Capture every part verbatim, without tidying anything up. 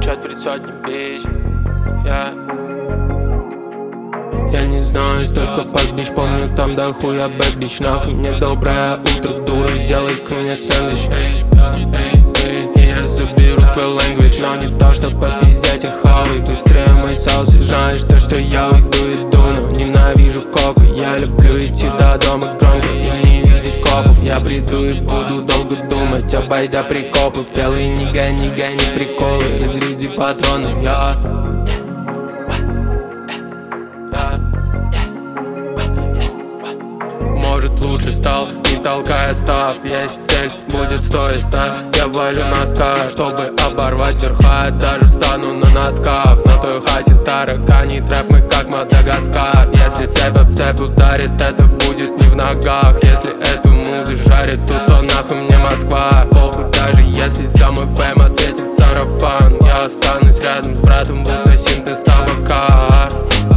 четверть сотни, бич. Я Я не знаю, столько пастбищ, помню там до хуя бэкбич. Нахуй мне доброе утро, дура, сделай-ка мне сэндвич. Эй, эй, эй, и я заберу твой language, но не то, что попиздять и хавай. Быстрее мой соус, и знаешь то, что я уйду и дуну. Ненавижу коку, я люблю идти до дома громко и не видеть копов. Я приду и буду долго думать, обойдя прикопы. Белые не гони, гони приколы, разряди патронов, я Может лучше стал, не толкая став. Есть цель, будет стоить ста. Я валю на скар, чтобы оборвать верха. Даже встану на носках. На той хате таракани трэп, мы как Мадагаскар. Если цепь об цепь ударит, это будет не в ногах. Если эту музы жарит, то, то нахуй мне Москва. Похуй, даже если за мой фэм ответит сарафан. Я останусь рядом с братом, будто синтез табака.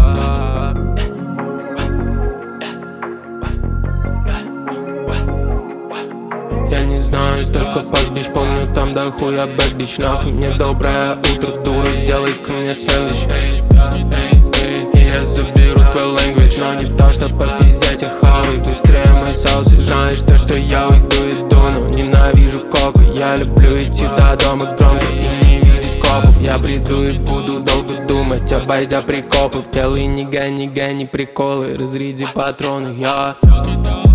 Я не знаю, столько пастбищ, помню там до хуя бэкбич. Нахуй мне доброе утро, дура, сделай-ка мне сэндвич. Эй, эй, эй, и я заберу твой language, но не то, что попиздять и хавай. Быстрее мой соус, и знаешь то, что я уйду и дуну. Ненавижу коку, я люблю идти до дома громко и не видеть копов. Я приду и буду долго думать, обойдя прикопы. Белые не гони, гони приколы, разряди патроны, я